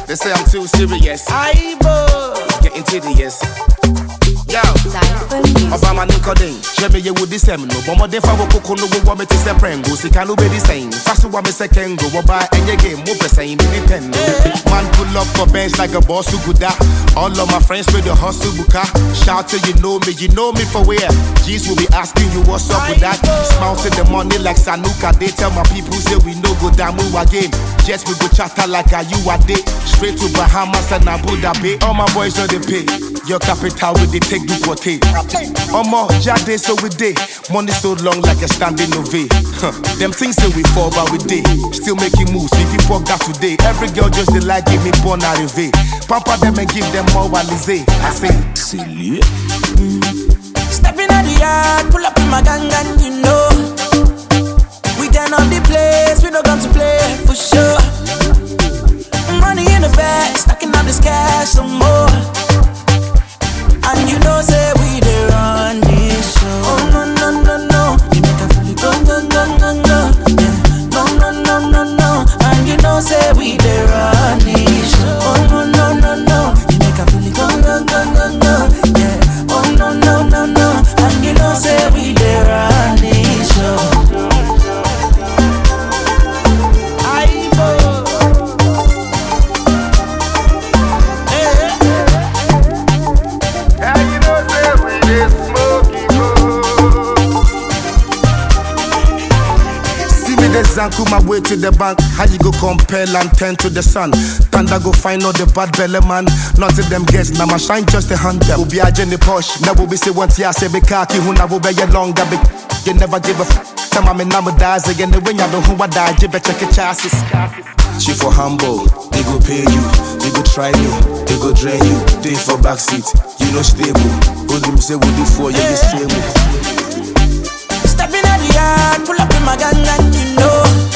They say I'm too serious. It's getting tedious. Yo, Obama Nicodine, Jemmy, you would dissemble. Bomber de Fawoko, no woman to say prango, see can be the same. Fast one second, go by and your game, move the same, independent. Man pull up for bench like a boss who could die. All of my friends with the hustle buka. Shout till you know me for where. G's will be asking you what's up with that. Smounting the money like Sanuka. They tell my people say we no go down move again. Just we go chatter like a you a day. Straight to Bahamas and Abu Dhabi. All my boys know they pay. Your capital with the take do quote. More jade so we day. Money so long like a standing ovation. Them things say we fall but we day. Still making moves. If you fuck that today, every girl just they like give me born arrivé. Pamper them and give them more Walizé. I say, silly. Stepping at the yard, pull up in my gang and you know we turn on the place, we don't come to play for sure. Money in the bag, stacking up this cash some more. And you know say we dey run this show. Oh no no no no, you make a fully go go go go go. Yeah. No no no no no, and you know say we dey run this show. Oh no no no no, you make a fully go go go go go. Yeah. Oh no no no no, and you know say we dey run this show. Zanku my way to the bank. How you go compel and turn to the sun? Thunder go find all the bad belly man. Not to them guess, now my shine just a hand. Will be a Jenny Posh. Never be say once ya say be khaki. Who never be a longer big. You never give a time I'm in number dies again. The when you know who I die, you better check your chassis. She for humble, they go pay you, they go try you, they go drain you. They for backseat, you know stable. What them say we do for you, this stable. Stepping at the yard, pull up in my gang and you know